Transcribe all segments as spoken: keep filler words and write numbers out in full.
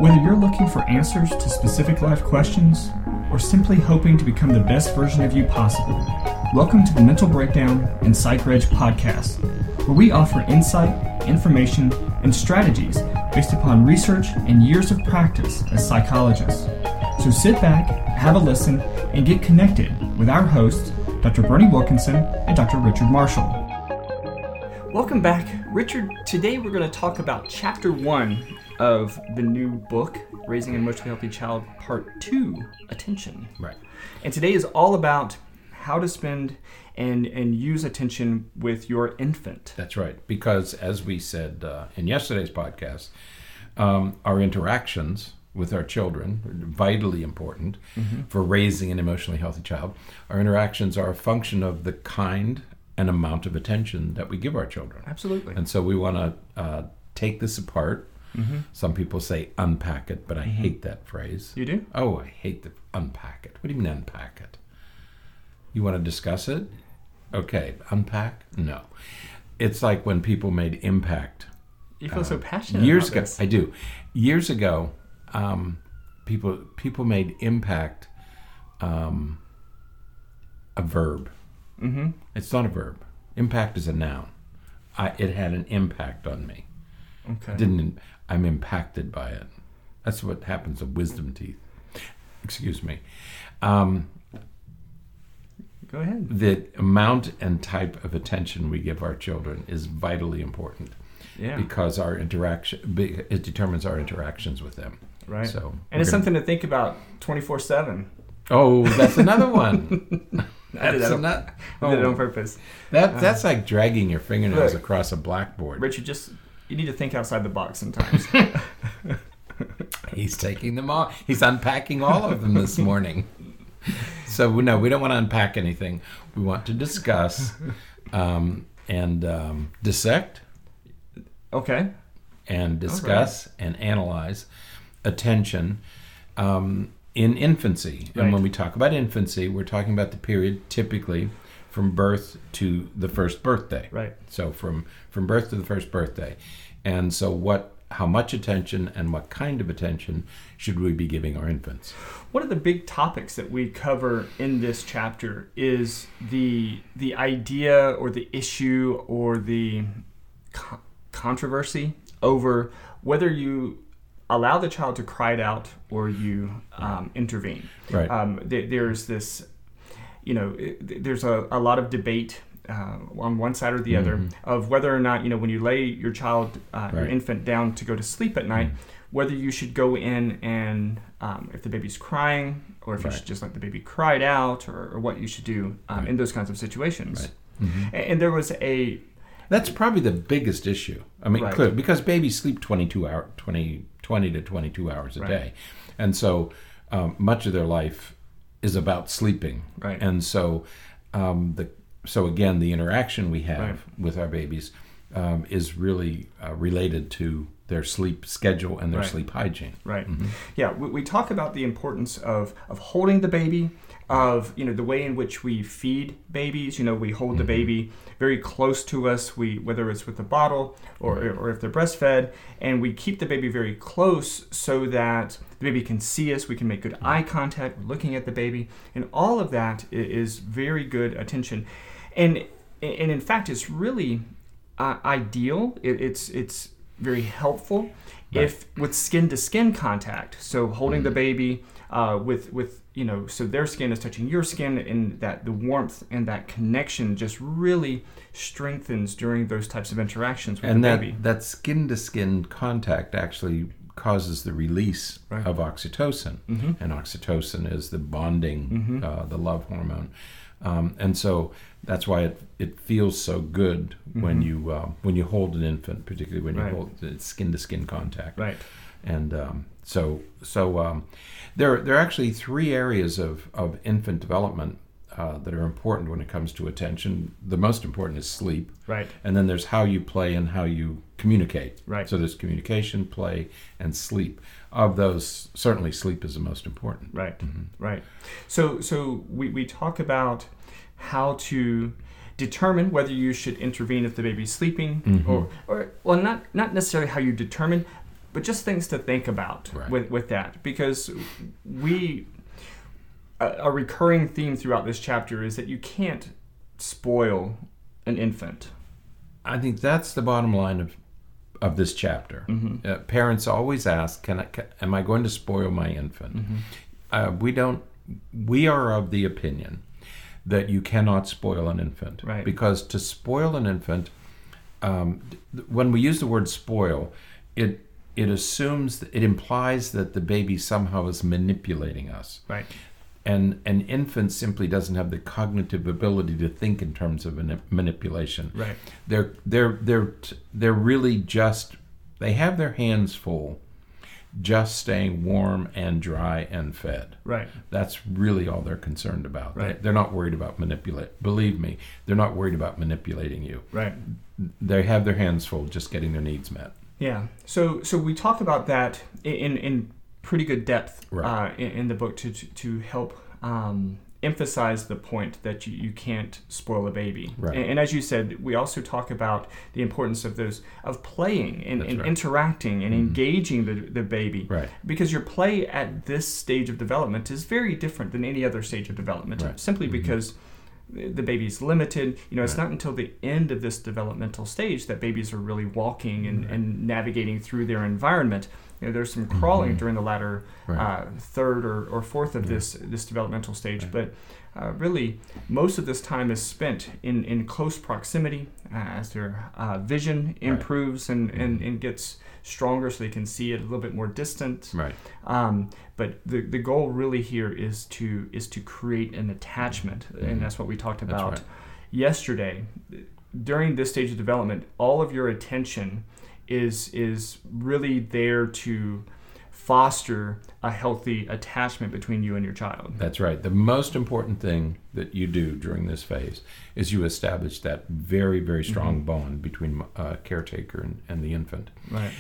Whether you're looking for answers to specific life questions or simply hoping to become the best version of you possible, welcome to the Mental Breakdown and PsychReg podcast, where we offer insight, information, and strategies based upon research and years of practice as psychologists. So sit back, have a listen, and get connected with our hosts, Doctor Bernie Wilkinson and Doctor Richard Marshall. Welcome back. Richard, today we're going to talk about chapter one of the new book, Raising an Emotionally Healthy Child, part two, Attention. Right. And today is all about how to spend and, and use attention with your infant. That's right. Because as we said uh, in yesterday's podcast, um, our interactions with our children are vitally important mm-hmm. for raising an emotionally healthy child. Our interactions are a function of the kind and amount of attention that we give our children. Absolutely. And so we want to uh, take this apart. Mm-hmm. Some people say unpack it, but I mm-hmm. hate that phrase. You do? Oh, I hate the unpack it. What do you mean unpack it? You want to discuss it? Okay. Unpack? No. It's like when people made impact. You feel uh, so passionate years about ago. this. I do. Years ago, um, people people made impact um, a verb. Mm-hmm. It's not a verb. Impact is a noun. I, it had an impact on me. Okay. Didn't I'm impacted by it. That's what happens with wisdom teeth. Excuse me. Um, Go ahead. The amount and type of attention we give our children is vitally important. Yeah. Because our interaction it determines our interactions with them. Right. So and it's gonna, something to think about twenty-four seven. Oh, that's another one. I did, that on, not, oh, I did it on purpose. That that's uh, like dragging your fingernails look, across a blackboard. Richard, just you need to think outside the box sometimes. He's taking them all. He's unpacking all of them this morning. So no, we don't want to unpack anything. We want to discuss um, and um, dissect. Okay. And discuss right. and analyze attention um, in infancy. Right. And when we talk about infancy, we're talking about the period typically from birth to the first birthday. Right. So from, from birth to the first birthday. And so what, how much attention and what kind of attention should we be giving our infants? One of the big topics that we cover in this chapter is the the idea or the issue or the co- controversy over whether you allow the child to cry it out or you um, intervene. Right. Um, th- there's this, you know, it, there's a, a lot of debate uh, on one side or the mm-hmm. other of whether or not, you know, when you lay your child, uh, right. your infant down to go to sleep at night, mm-hmm. whether you should go in and, um, if the baby's crying or if right. you should just let the baby cry it out or, or what you should do um, right. in those kinds of situations. Right. Mm-hmm. And, and there was a... That's probably the biggest issue. I mean, right. clearly, because babies sleep twenty-two hour, twenty, twenty to twenty-two hours a right. day. And so um, much of their life is about sleeping. Right. And so, um, the so again, the interaction we have right. with our babies um, is really uh, related to their sleep schedule and their right. sleep hygiene. Right. Mm-hmm. Yeah, we, we talk about the importance of, of holding the baby, of, you know, the way in which we feed babies. You know, we hold mm-hmm. the baby very close to us, we whether it's with a bottle or, right. or if they're breastfed, and we keep the baby very close so that the baby can see us, we can make good mm-hmm. eye contact, we're looking at the baby, and all of that is very good attention. And, and in fact, it's really uh, ideal. It, it's it's very helpful right. if with skin-to-skin contact, so holding mm-hmm. the baby uh, with with you know, so their skin is touching your skin, and that the warmth and that connection just really strengthens during those types of interactions with and the that, baby. that skin-to-skin contact actually causes the release right. of oxytocin, mm-hmm. and oxytocin is the bonding, mm-hmm. uh, the love hormone, um, and so that's why it, it feels so good mm-hmm. when you uh, when you hold an infant, particularly when you right. hold the skin-to-skin contact. Right. And um, so so um, there there are actually three areas of, of infant development uh, that are important when it comes to attention. The most important is sleep. Right. And then there's how you play and how you communicate. Right. So there's communication, play, and sleep. Of those, certainly sleep is the most important. Right. Mm-hmm. Right. So so we, we talk about how to determine whether you should intervene if the baby's sleeping, mm-hmm. or, or well, not not necessarily how you determine, but just things to think about Right. with, with that, because we, a, a recurring theme throughout this chapter is that you can't spoil an infant. I think that's the bottom line of of this chapter. Mm-hmm. Uh, parents always ask, "Can I? Can, am I going to spoil my infant?" Mm-hmm. Uh, we don't. We are of the opinion that you cannot spoil an infant, Right. because to spoil an infant, um, th- when we use the word spoil, it it assumes, it implies that the baby somehow is manipulating us. Right. And an infant simply doesn't have the cognitive ability to think in terms of mani- manipulation. Right. They're they're they're they're really just, they have their hands full, just staying warm and dry and fed. Right. That's really all they're concerned about. Right. They, they're not worried about manipulate. Believe me, they're not worried about manipulating you. Right. They have their hands full, just getting their needs met. Yeah. So so we talk about that in in pretty good depth Right. uh, in, in the book to to, to help um, emphasize the point that you, you can't spoil a baby. Right. And, and as you said, we also talk about the importance of those of playing and, That's and right. interacting and Mhm. engaging the the baby. Right. Because your play at this stage of development is very different than any other stage of development. Right. Simply Mhm. because the baby is limited. You know, it's Right. not until the end of this developmental stage that babies are really walking and, Right. and navigating through their environment. You know, there's some crawling Mhm. during the latter Right. uh, third or, or fourth of Yeah. this this developmental stage, Right. but uh, really most of this time is spent in, in close proximity uh, as their uh, vision improves and, and, and gets stronger, so they can see it a little bit more distant. Right. Um, but the the goal really here is to is to create an attachment, Mhm. and that's what we talked That's about right. yesterday. During this stage of development, all of your attention is is really there to foster a healthy attachment between you and your child. That's right. The most important thing that you do during this phase is you establish that very, very strong Mhm. bond between uh, caretaker and, and the infant. Right.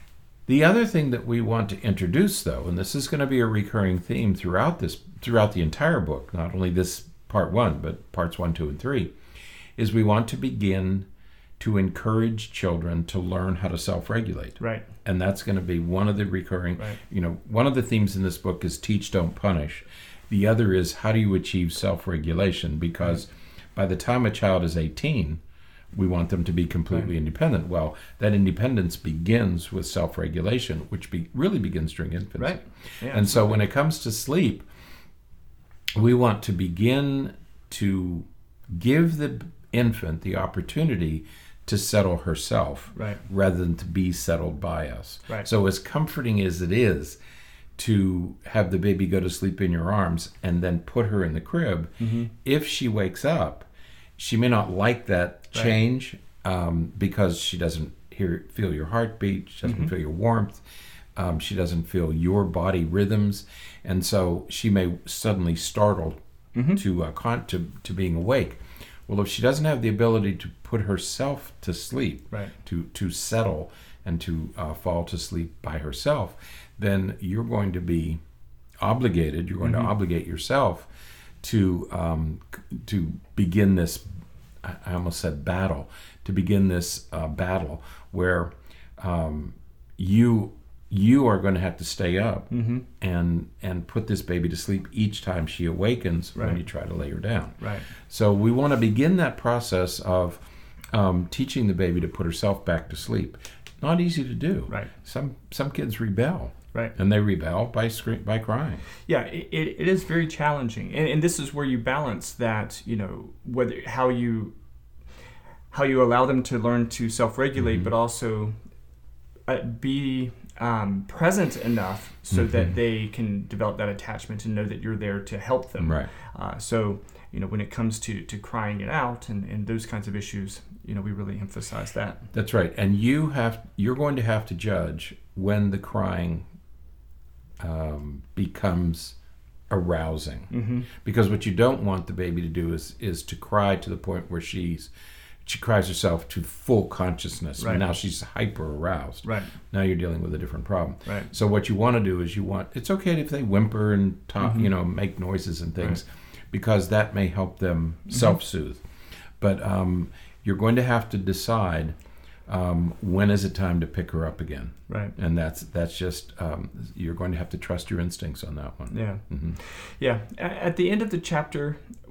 The other thing that we want to introduce, though, and this is going to be a recurring theme throughout this, throughout the entire book, not only this part one, but parts one, two, and three, is we want to begin to encourage children to learn how to self-regulate. Right. And that's going to be one of the recurring, Right. you know, one of the themes in this book is teach, don't punish. The other is how do you achieve self-regulation? Because by the time a child is eighteen, we want them to be completely Right. independent. Well, that independence begins with self-regulation, which be, really begins during infancy. Right. Yeah, And so when it comes to sleep, we want to begin to give the infant the opportunity to settle herself Right. rather than to be settled by us. Right. So as comforting as it is to have the baby go to sleep in your arms and then put her in the crib, Mm-hmm. if she wakes up, she may not like that Right. change um, because she doesn't hear feel your heartbeat, she doesn't Mhm. feel your warmth, um, she doesn't feel your body rhythms, and so she may suddenly startle Mm-hmm. to uh, con- to to being awake. Well, if she doesn't have the ability to put herself to sleep, Right. to to settle and to uh, fall to sleep by herself, then you're going to be obligated. You're going Mhm. to obligate yourself to um, c- to begin this. I I almost said battle. To begin this uh, battle where um, you you are going to have to stay up Mm-hmm. and and put this baby to sleep each time she awakens when Right. you try to lay her down. Right. So we want to begin that process of um, teaching the baby to put herself back to sleep. Not easy to do. Right. Some some kids rebel, Right. and they rebel by scream, by crying. Yeah, it, it, it is very challenging, and, and this is where you balance that. You know, whether how you how you allow them to learn to self-regulate, Mhm. but also uh, be um, present enough so Mhm. that they can develop that attachment and know that you're there to help them. Right. Uh, so, you know, when it comes to, to crying it out and, and those kinds of issues, you know, we really emphasize that. That's right. And you have you're going to have to judge when the crying um, becomes arousing. Mm-hmm. Because what you don't want the baby to do is is to cry to the point where she's she cries herself to full consciousness. Right. Now she's hyper aroused. Right, Now you're dealing with a different problem. right, So what you want to do is you want it's okay if they whimper and talk, Mhm. you know, make noises and things, because that may help them Mm-hmm. self-soothe. But um, you're going to have to decide Um, when is it time to pick her up again? Right. And that's that's just um, you're going to have to trust your instincts on that one. Yeah. Mm-hmm. Yeah. At the end of the chapter,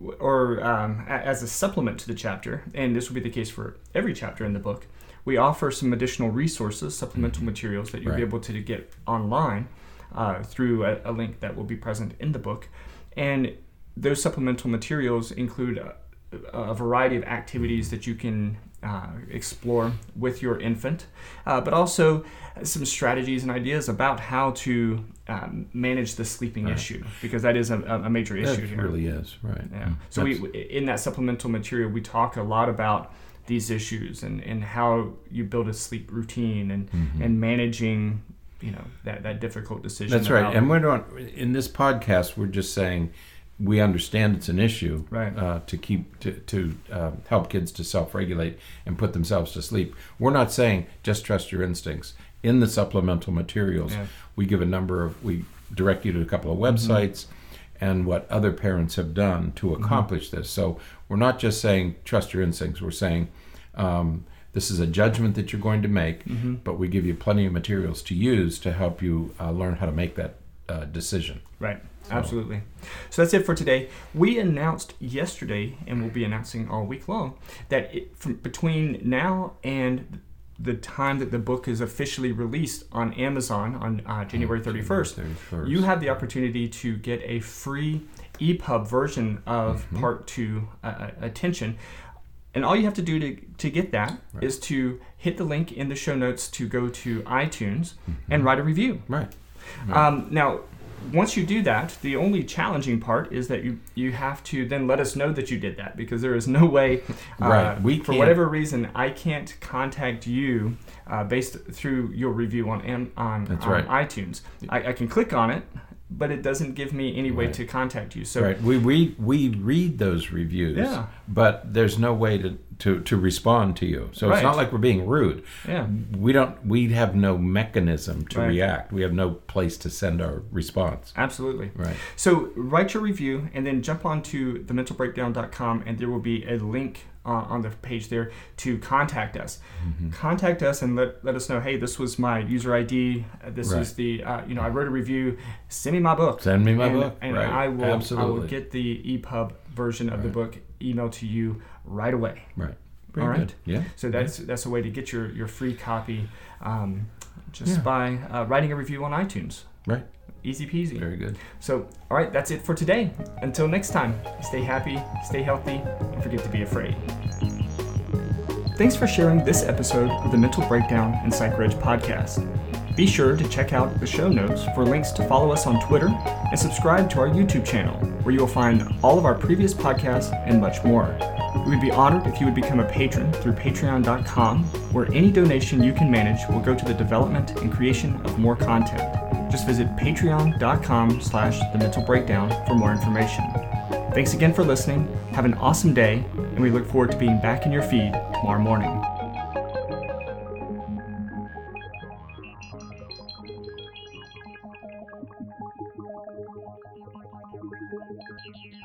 or um, as a supplement to the chapter, and this will be the case for every chapter in the book, we offer some additional resources, supplemental mm-hmm. materials that you'll right. be able to get online uh, through a, a link that will be present in the book. And those supplemental materials include a, a variety of activities that you can uh, explore with your infant, uh, but also some strategies and ideas about how to um, manage the sleeping right. issue, because that is a, a major issue that here. It really is, right. Yeah. So we, in that supplemental material, we talk a lot about these issues and, and how you build a sleep routine and, mm-hmm. and managing, you know, that, that difficult decision. That's right. And we're not, in this podcast, we're just saying we understand it's an issue right. uh, to keep to, to uh, help kids to self-regulate and put themselves to sleep. We're not saying just trust your instincts. In the supplemental materials, yeah. we give a number of, we direct you to a couple of websites mm-hmm. and what other parents have done to accomplish mm-hmm. this. So we're not just saying trust your instincts. We're saying um, this is a judgment that you're going to make, mm-hmm. but we give you plenty of materials to use to help you uh, learn how to make that uh, decision. Right. So. Absolutely. So that's it for today. We announced yesterday, and we'll be announcing all week long, that it, from between now and the time that the book is officially released on Amazon on uh, January thirty-first, January thirty-first, you have the opportunity to get a free E P U B version of mm-hmm. Part two uh, Attention. And all you have to do to, to get that right. is to hit the link in the show notes to go to iTunes mm-hmm. and write a review. Right. right. Um, now, once you do that, the only challenging part is that you, you have to then let us know that you did that, because there is no way, uh, right. we for whatever reason, I can't contact you uh, based through your review on on, on right. iTunes. I, I can click on it, but it doesn't give me any way right. to contact you. So right. we read we read those reviews, yeah. but there's no way to, to, to respond to you. So right. it's not like we're being rude. Yeah. We don't we have no mechanism to right. react. We have no place to send our response. Absolutely. Right. So write your review and then jump onto the mental breakdown dot com, and there will be a link Uh, on the page there to contact us. Mm-hmm. Contact us and let, let us know, hey, this was my user I D. Uh, this right. is the, uh, you know, I wrote a review. Send me my book. Send me my and, book. And right. I will Absolutely. I will get the E P U B version of right. the book emailed to you right away. Right. Very All right. good. Yeah. So that's that's a way to get your, your free copy um, just yeah. by uh, writing a review on iTunes. Right. Easy peasy. Very good. So, all right, that's it for today. Until next time, stay happy, stay healthy, and forget to be afraid. Thanks for sharing this episode of the Mental Breakdown and PsychReg podcast. Be sure to check out the show notes for links to follow us on Twitter and subscribe to our YouTube channel, where you will find all of our previous podcasts and much more. We would be honored if you would become a patron through patreon dot com, where any donation you can manage will go to the development and creation of more content. Just visit patreon dot com slash the mental breakdown for more information. Thanks again for listening. Have an awesome day, and we look forward to being back in your feed tomorrow morning. Thank you.